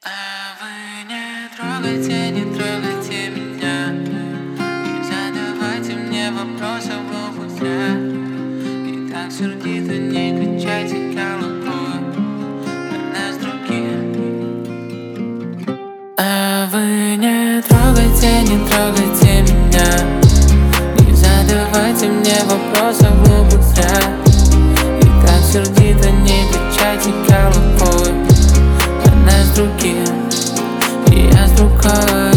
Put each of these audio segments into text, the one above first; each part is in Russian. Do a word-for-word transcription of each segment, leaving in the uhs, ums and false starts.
А вы не трогайте, не трогайте меня, не задавайте мне вопросов глупых зря. И так сердито не качайте головой на нас других. А вы не трогайте, не трогайте меня, не задавайте мне вопросов глупых зря. И так сердито не качайте головой на нас других. И я с другой.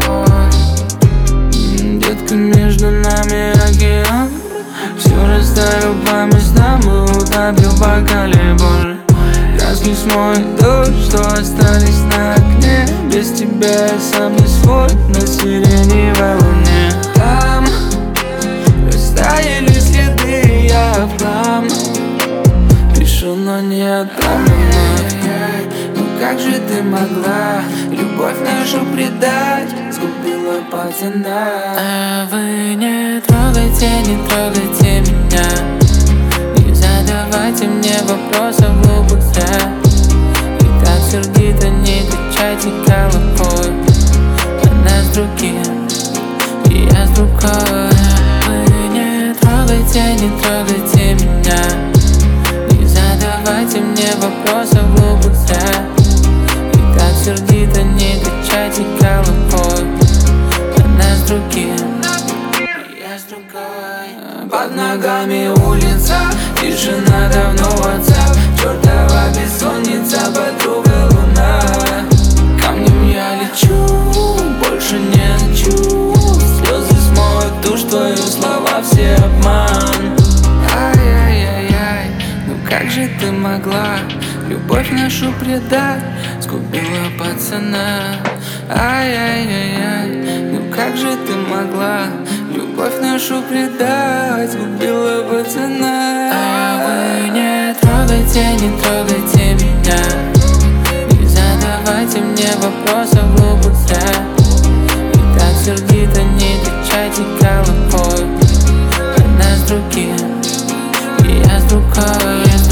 Детка, между нами океан, все растаю по местам и утопил в бокале боли. Краски смоет дождь, что остались на окне. Без тебя я сам не свой на сиреневой луне. Там растаяли следы, я в хлам пишу, но не отправлено. Ну как же ты могла любовь нашу предать, сгубила пацана. А вы не трогайте, не трогайте меня, не задавайте мне вопросов глупых зря. И так сердито не качайте головой на нас других. И я с другой. Вы не трогайте, не трогайте меня, не задавайте мне вопросов глупых зря. И так сердито не качайте головой на нас других. И я с другой. Под ногами улица, тишина давно WhatsApp, чертова бессонница, подруга луна. Камнем я лечу, больше не хочу. Слезы смоют тушь твою, слова все обман. Ай-яй-яй-яй, ну как же ты могла любовь нашу предать, сгубила пацана. Ай-яй-яй-яй, ну как же ты могла любовь нашу предать, сгубила пацана. А вы не трогайте, не трогайте меня, не задавайте мне вопросов глупых зря. И так сердито не качайте головой на нас других. И я с другой.